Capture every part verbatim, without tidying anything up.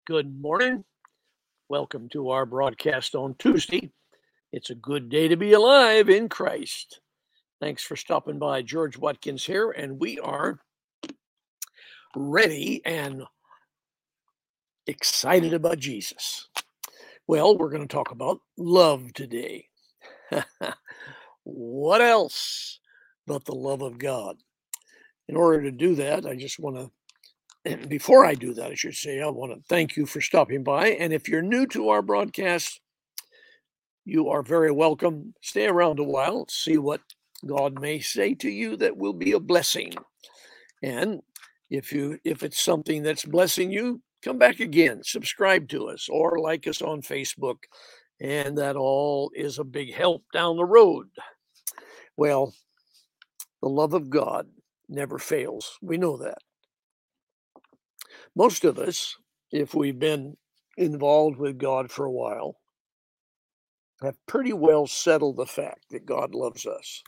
Good morning. Welcome to our broadcast on Tuesday. It's a good day to be alive in Christ. Thanks for stopping by. George Watkins here, and we are ready and excited about Jesus. Well, we're going to talk about love today. What else but the love of God? In order to do that, I just want to before I do that, I should say, I want to thank you for stopping by. And if you're new to our broadcast, you are very welcome. Stay around a while, see what God may say to you that will be a blessing. And if you if it's something that's blessing you, come back again, subscribe to us or like us on Facebook. And that all is a big help down the road. Well, the love of God never fails. We know that. Most of us, if we've been involved with God for a while, have pretty well settled the fact that God loves us.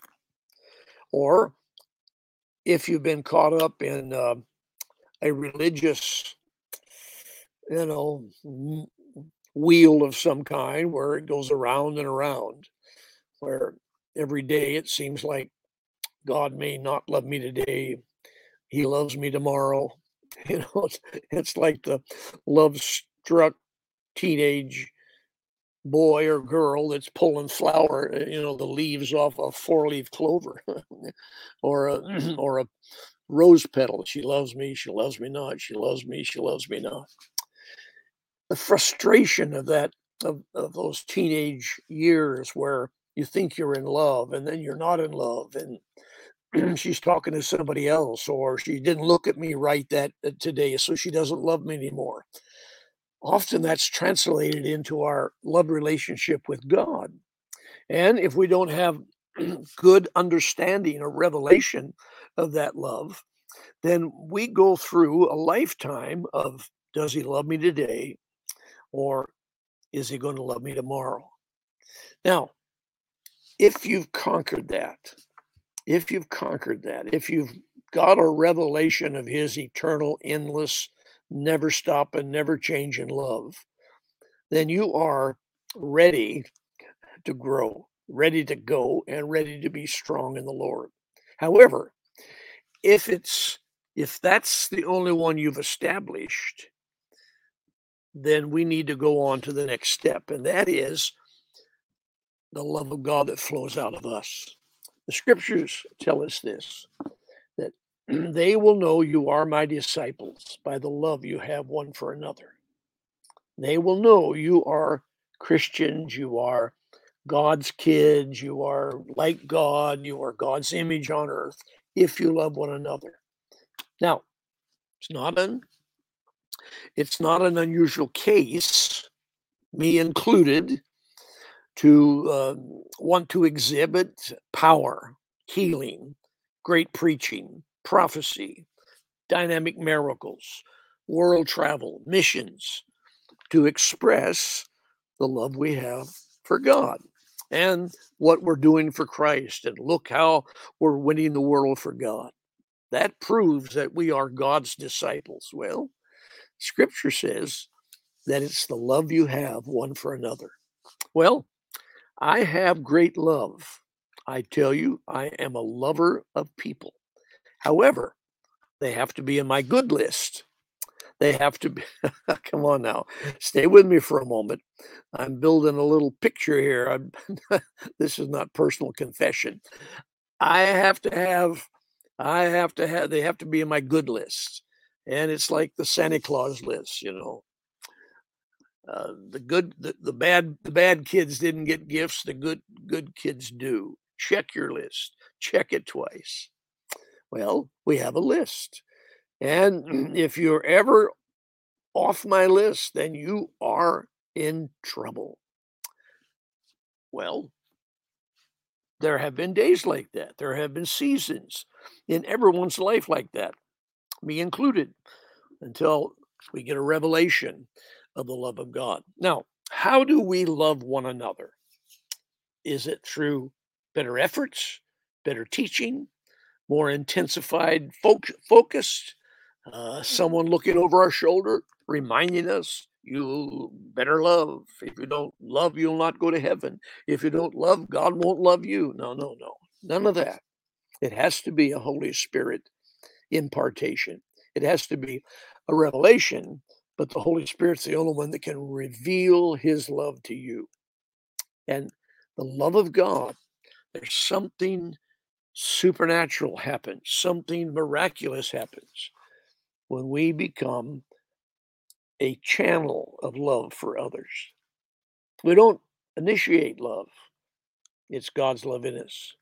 Or if you've been caught up in uh, a religious, you know, w- wheel of some kind where it goes around and around, where every day it seems like God may not love me today, He loves me tomorrow. You know, it's, it's like the love struck teenage boy or girl that's pulling flower, uh, you know, the leaves off a four leaf clover or a, or a rose petal. She loves me. She loves me not. She loves me. She loves me not. The frustration of that, of, of those teenage years where you think you're in love and then you're not in love and she's talking to somebody else, or she didn't look at me right that uh, today, so she doesn't love me anymore. Often that's translated into our love relationship with God. And if we don't have good understanding or revelation of that love, then we go through a lifetime of, does he love me today, or is he going to love me tomorrow? Now, if you've conquered that, if you've conquered that, if you've got a revelation of his eternal, endless, never stop and never changing love, then you are ready to grow, ready to go, and ready to be strong in the Lord. However, if it's if that's the only one you've established, then we need to go on to the next step, and that is the love of God that flows out of us. The scriptures tell us this, that they will know you are my disciples by the love you have one for another. They will know you are Christians, you are God's kids, you are like God, you are God's image on earth if you love one another. Now, it's not an it's not an unusual case, me included, to uh, want to exhibit power, healing, great preaching, prophecy, dynamic miracles, world travel, missions, to express the love we have for God and what we're doing for Christ. And look how we're winning the world for God. That proves that we are God's disciples. Well, Scripture says that it's the love you have one for another. Well, I have great love. I tell you, I am a lover of people. However, they have to be in my good list. They have to be, come on now, stay with me for a moment. I'm building a little picture here. I'm, this is not personal confession. I have to have, I have to have, they have to be in my good list. And it's like the Santa Claus list, you know. Uh, the good, the, the bad, the bad kids didn't get gifts. The good, good kids do. Check your list. Check it twice. Well, we have a list, and if you're ever off my list, then you are in trouble. Well, there have been days like that. There have been seasons in everyone's life like that, me included, until we get a revelation of the love of God. Now, how do we love one another? Is it through better efforts, better teaching, more intensified fo- focus, uh, someone looking over our shoulder? reminding us, you better love. If you don't love, you'll not go to heaven. If you don't love, God won't love you. No, no, no. None of that. It has to be a Holy Spirit impartation. It has to be a revelation, but the Holy Spirit's the only one that can reveal his love to you. And the love of God, there's something supernatural happens, something miraculous happens when we become a channel of love for others. We don't initiate love. It's God's love in us.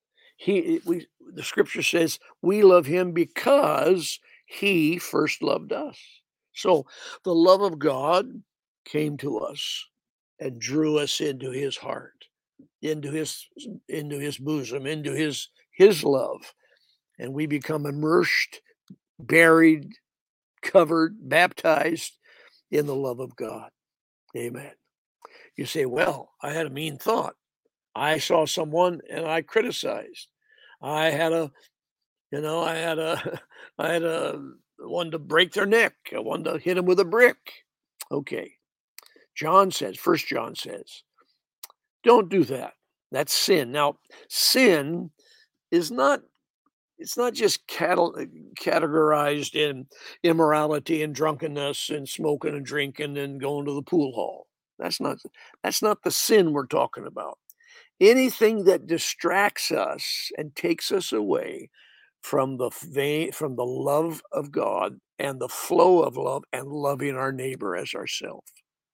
He we the scripture says we love him because he first loved us. So the love of God came to us and drew us into his heart, into his into his bosom, into his his love. And we become immersed, buried, covered, baptized in the love of God. Amen. You say, well, I had a mean thought. I saw someone and I criticized. I had a, you know, I had a, I had a one to break their neck. I wanted to hit them with a brick. Okay. John says, First John says, don't do that. That's sin. Now, sin is not, it's not just cattle, categorized in immorality and drunkenness and smoking and drinking and going to the pool hall. That's not, that's not the sin we're talking about. Anything that distracts us and takes us away from the vein, from the love of God and the flow of love and loving our neighbor as ourselves.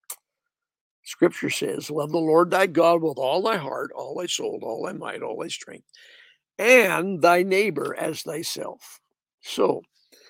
Scripture says, love the Lord thy God with all thy heart, all thy soul, all thy might, all thy strength, and thy neighbor as thyself. So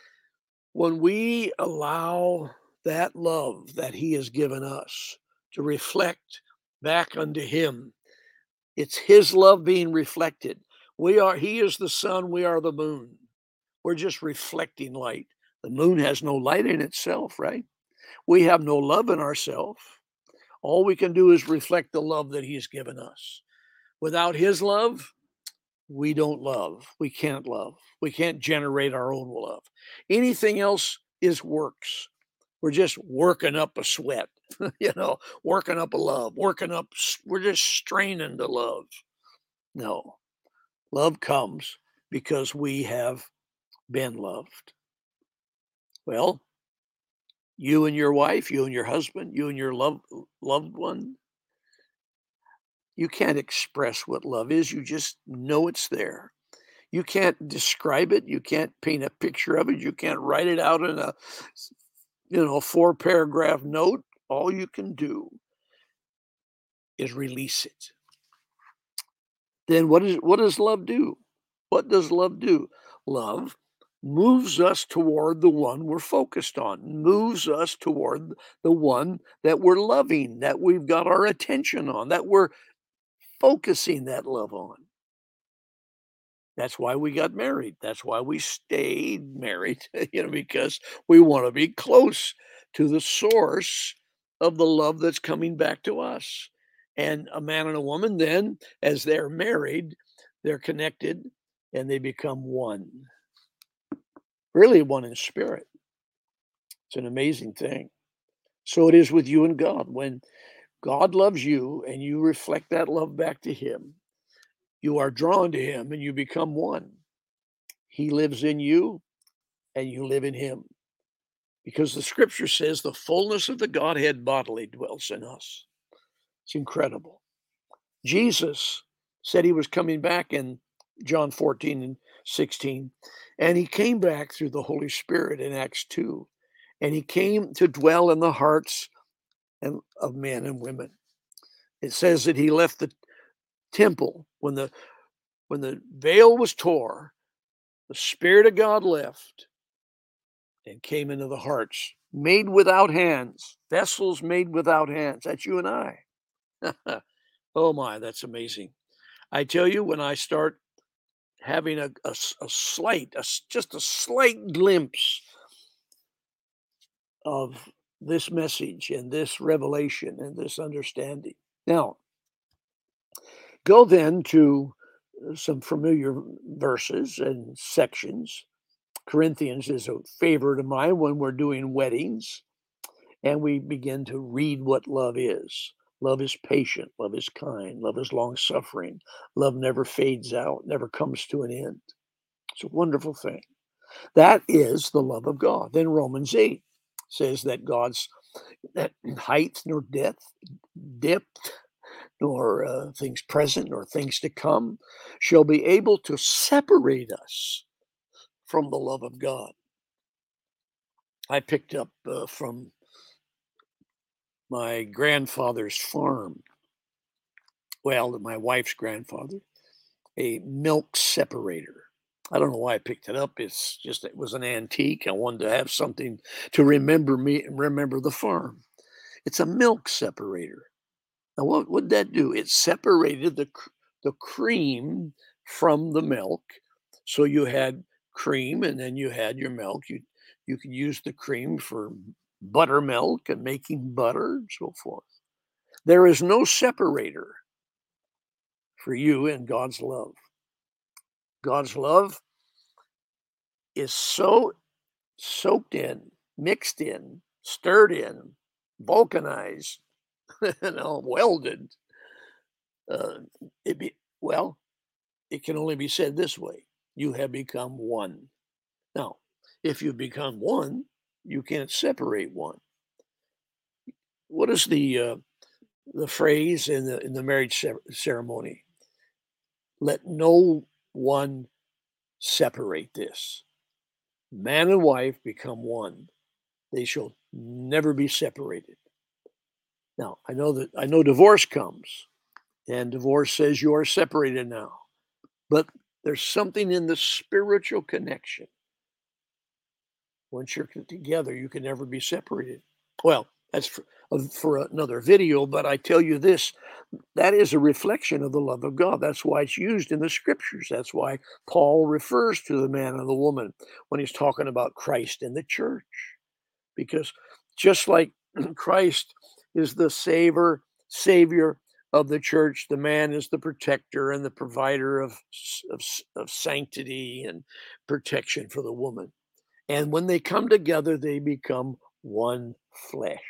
when we allow that love that he has given us to reflect back unto him, it's his love being reflected. We are, he is the sun, we are the moon. We're just reflecting light. The moon has no light in itself, right? We have no love in ourselves. All we can do is reflect the love that he's given us. Without his love, we don't love. We can't love. We can't generate our own love. Anything else is works. We're just working up a sweat, you know, working up a love, working up, we're just straining to love. No, love comes because we have been loved. Well, you and your wife, you and your husband, you and your love, loved one, you can't express what love is. You just know it's there. You can't describe it. You can't paint a picture of it. You can't write it out in a, you know, four paragraph note. All you can do is release it. Then what is what does love do? What does love do? Love moves us toward the one we're focused on, moves us toward the one that we're loving, that we've got our attention on, that we're focusing that love on. That's why we got married. That's why we stayed married, you know, because we want to be close to the source of the love that's coming back to us. And a man and a woman, then, as they're married, they're connected and they become one. Really, one in spirit. It's an amazing thing. So it is with you and God. When God loves you and you reflect that love back to him, you are drawn to him and you become one. He lives in you and you live in him. Because the scripture says the fullness of the Godhead bodily dwells in us. It's incredible. Jesus said he was coming back in John fourteen and sixteen, and he came back through the Holy Spirit in Acts two, and he came to dwell in the hearts and of men and women. It says that he left the temple when the when the veil was tore, the Spirit of God left and came into the hearts, made without hands, vessels made without hands. That's you and I. Oh my, that's amazing. I tell you, when I start having a, a, a slight, a, just a slight glimpse of this message and this revelation and this understanding. Now, go then to some familiar verses and sections. Corinthians is a favorite of mine when we're doing weddings. and we begin to read what love is. Love is patient, love is kind, love is long suffering, love never fades out, never comes to an end. It's a wonderful thing. That is the love of God. Then Romans eight says that God's that height nor depth, depth, nor uh, things present nor things to come shall be able to separate us from the love of God. I picked up uh, from my grandfather's farm, well, my wife's grandfather, a milk separator. I don't know why I picked it up. It's just it was an antique. I wanted to have something to remember me, remember the farm. It's a milk separator. Now, what would that do? It separated the cr- the cream from the milk, so you had cream, and then you had your milk. You you could use the cream for buttermilk and making butter and so forth. There is no separator for you in God's love. God's love is so soaked in, mixed in, stirred in, vulcanized, you know, welded. Uh, it be well, it can only be said this way: you have become one. Now, if you become one, you can't separate one. What is the uh, the phrase in the in the marriage cer- ceremony? Let no one separate this. Man and wife become one. They shall never be separated. Now, I know that I know divorce comes, and divorce says you are separated now. But there's something in the spiritual connection. Once you're together, you can never be separated. Well, that's for, uh, for another video, but I tell you this, that is a reflection of the love of God. That's why it's used in the scriptures. That's why Paul refers to the man and the woman when he's talking about Christ and the church. Because just like Christ is the savior, savior of the church, the man is the protector and the provider of, of, of sanctity and protection for the woman. And when they come together, they become one flesh.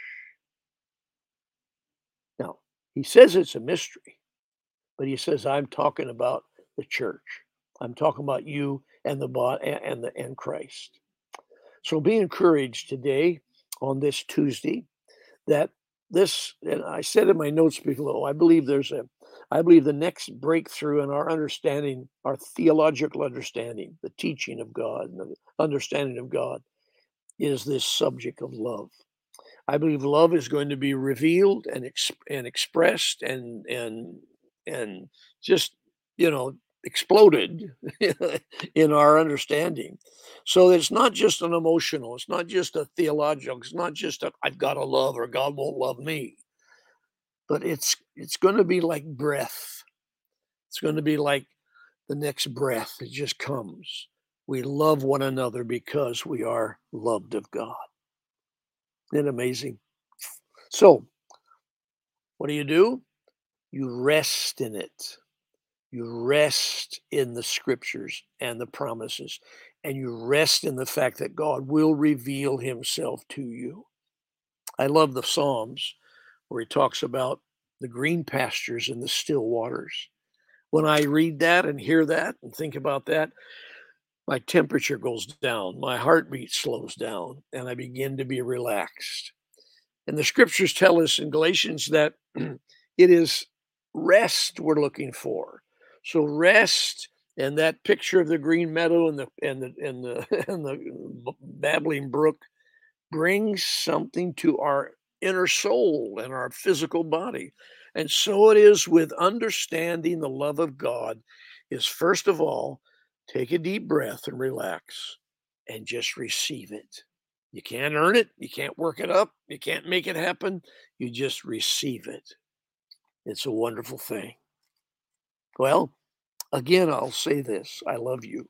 Now, he says it's a mystery, but he says, I'm talking about the church. I'm talking about you and the body and the and Christ. So be encouraged today on this Tuesday that this, and I said in my notes below, I believe there's a, I believe the next breakthrough in our understanding, our theological understanding, the teaching of God, and the understanding of God, is this subject of love. I believe love is going to be revealed and ex- and expressed and and and just you know exploded in our understanding. So it's not just an emotional, it's not just a theological, it's not just a I've got to love or God won't love me, but it's it's going to be like breath. It's going to be like the next breath that just comes. We love one another because we are loved of God. Isn't it amazing? So, what do you do? You rest in it. You rest in the scriptures and the promises, and you rest in the fact that God will reveal himself to you. I love the Psalms where he talks about the green pastures and the still waters. When I read that and hear that and think about that, my temperature goes down, my heartbeat slows down, and I begin to be relaxed. And the scriptures tell us in Galatians that it is rest we're looking for. So rest and that picture of the green meadow and the and the and the and the babbling brook brings something to our inner soul and our physical body. And so it is with understanding the love of God is first of all, take a deep breath and relax and just receive it. You can't earn it, you can't work it up, you can't make it happen. You just receive it. It's a wonderful thing. Well, again, I'll say this. I love you.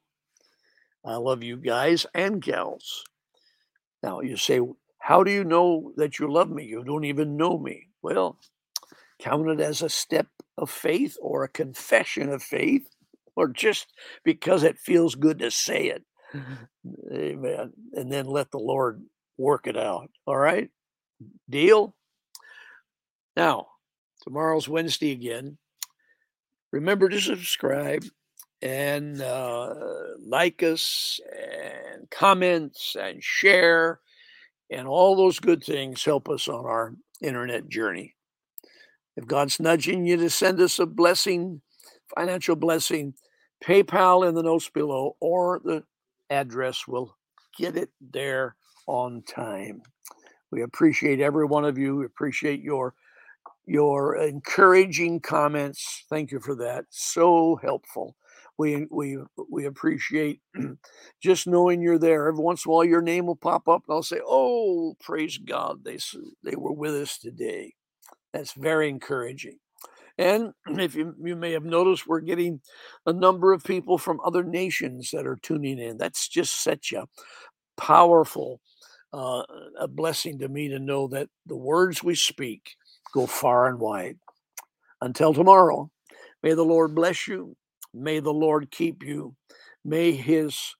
I love you guys and gals. Now you say, how do you know that you love me? You don't even know me. Well, count it as a step of faith or a confession of faith, or just because it feels good to say it. Amen. And then let the Lord work it out. All right. Deal? Now, tomorrow's Wednesday again. Remember to subscribe and uh, like us and comments and share, and all those good things help us on our internet journey. If God's nudging you to send us a blessing, financial blessing, PayPal in the notes below, or the address will get it there on time. We appreciate every one of you. We appreciate your your encouraging comments. Thank you for that. So helpful. We we we appreciate just knowing you're there. Every once in a while, your name will pop up, and I'll say, "Oh, praise God! They they were with us today." That's very encouraging. And if you, you may have noticed, we're getting a number of people from other nations that are tuning in. That's just such a powerful, uh, a blessing to me to know that the words we speak go far and wide. Until tomorrow, may the Lord bless you. May the Lord keep you. May his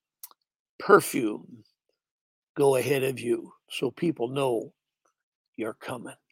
perfume go ahead of you so people know you're coming.